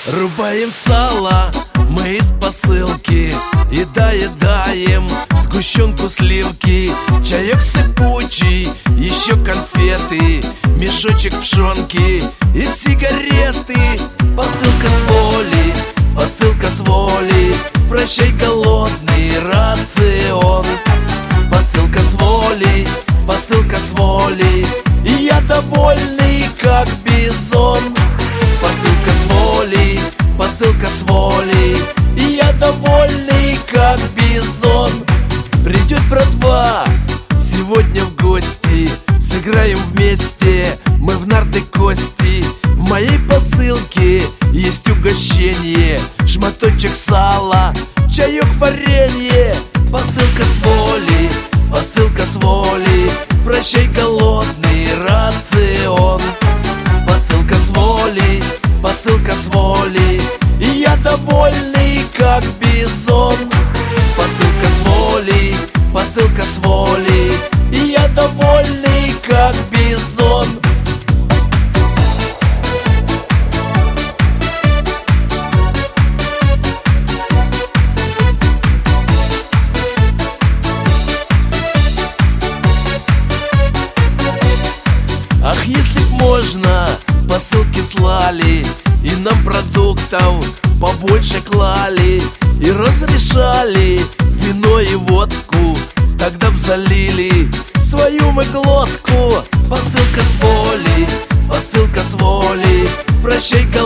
Рубаем сало мы из посылки и доедаем сгущенку сливки. Чаек сыпучий, еще конфеты, мешочек пшенки и сигареты. Посылка с воли, посылка с воли, прощай голодный рацион. Посылка с воли, посылка с воли, и я довольный, как бизон. Посылка с воли, посылка с воли, и я довольный, как бизон. Придет братва сегодня в гости, сыграем вместе мы в нарты кости. В моей посылке есть угощение, шматочек сала, чаек, варенье. Посылка с воли, посылка с воли, прощай голодный рацион. Посылка с воли, посылка с воли, и я довольный, как бизон. Посылка с воли, посылка с воли, и я довольный, как бизон. Ах, если б можно, посылки слали, и нам продуктов побольше клали, и разрешали вино и водку, тогда б залили свою мы глотку. Посылка с воли, посылка с воли, прощай голодный